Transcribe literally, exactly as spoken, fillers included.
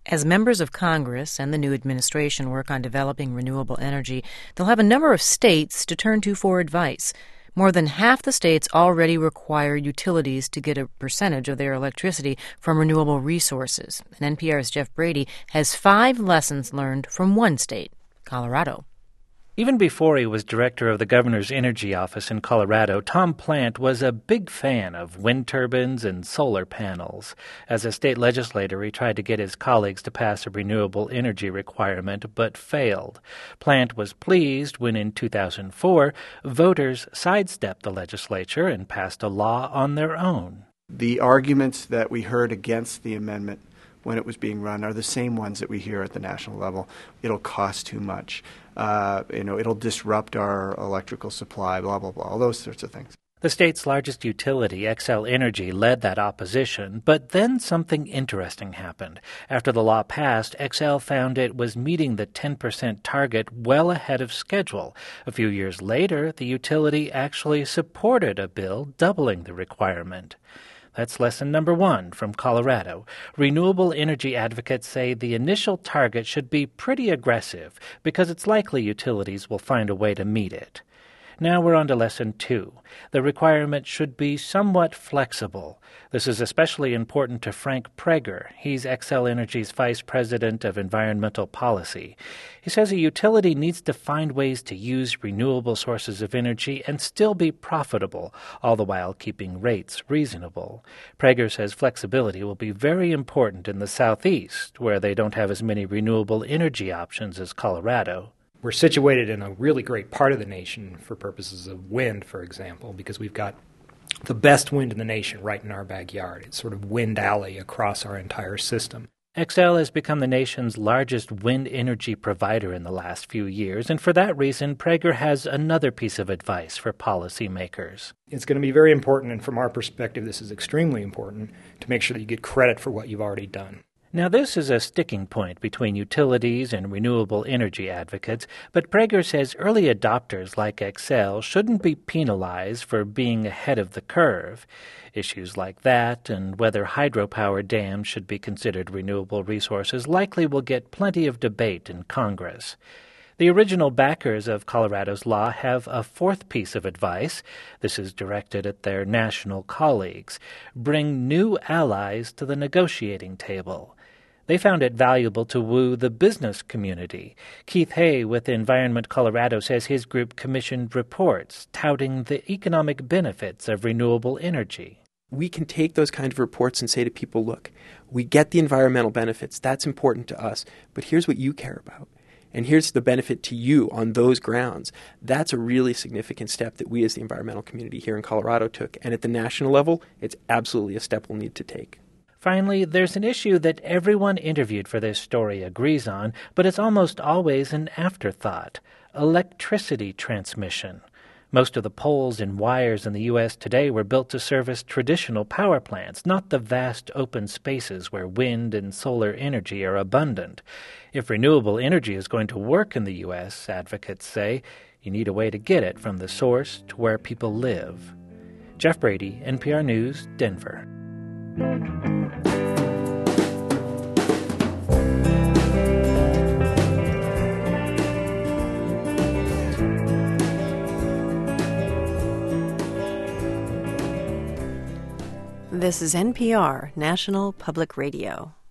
As members of Congress and the new administration work on developing renewable energy, they'll have a number of states to turn to for advice. More than half the states already require utilities to get a percentage of their electricity from renewable resources. And N P R's Jeff Brady has five lessons learned from one state, Colorado. Even before he was director of the governor's energy office in Colorado, Tom Plant was a big fan of wind turbines and solar panels. As a state legislator, he tried to get his colleagues to pass a renewable energy requirement, but failed. Plant was pleased when, in two thousand four, voters sidestepped the legislature and passed a law on their own. The arguments that we heard against the amendment when it was being run are the same ones that we hear at the national level. It'll cost too much. Uh, you know, it'll disrupt our electrical supply, blah, blah, blah, all those sorts of things. The state's largest utility, Xcel Energy, led that opposition, but then something interesting happened. After the law passed, Xcel found it was meeting the ten percent target well ahead of schedule. A few years later, the utility actually supported a bill doubling the requirement. That's lesson number one from Colorado. Renewable energy advocates say the initial target should be pretty aggressive because it's likely utilities will find a way to meet it. Now we're on to lesson two. The requirement should be somewhat flexible. This is especially important to Frank Prager. He's Xcel Energy's vice president of environmental policy. He says a utility needs to find ways to use renewable sources of energy and still be profitable, all the while keeping rates reasonable. Prager says flexibility will be very important in the Southeast, where they don't have as many renewable energy options as Colorado. We're situated in a really great part of the nation for purposes of wind, for example, because we've got the best wind in the nation right in our backyard. It's sort of wind alley across our entire system. Xcel has become the nation's largest wind energy provider in the last few years, and for that reason, Prager has another piece of advice for policymakers. It's going to be very important, and from our perspective, this is extremely important, to make sure that you get credit for what you've already done. Now, this is a sticking point between utilities and renewable energy advocates, but Prager says early adopters like Xcel shouldn't be penalized for being ahead of the curve. Issues like that and whether hydropower dams should be considered renewable resources likely will get plenty of debate in Congress. The original backers of Colorado's law have a fourth piece of advice. This is directed at their national colleagues. Bring new allies to the negotiating table. They found it valuable to woo the business community. Keith Hay with Environment Colorado says his group commissioned reports touting the economic benefits of renewable energy. We can take those kind of reports and say to people, look, we get the environmental benefits. That's important to us. But here's what you care about. And here's the benefit to you on those grounds. That's a really significant step that we as the environmental community here in Colorado took. And at the national level, it's absolutely a step we'll need to take. Finally, there's an issue that everyone interviewed for this story agrees on, but it's almost always an afterthought: electricity transmission. Most of the poles and wires in the U S today were built to service traditional power plants, not the vast open spaces where wind and solar energy are abundant. If renewable energy is going to work in the U S, advocates say, you need a way to get it from the source to where people live. Jeff Brady, N P R News, Denver. This is N P R, National Public Radio.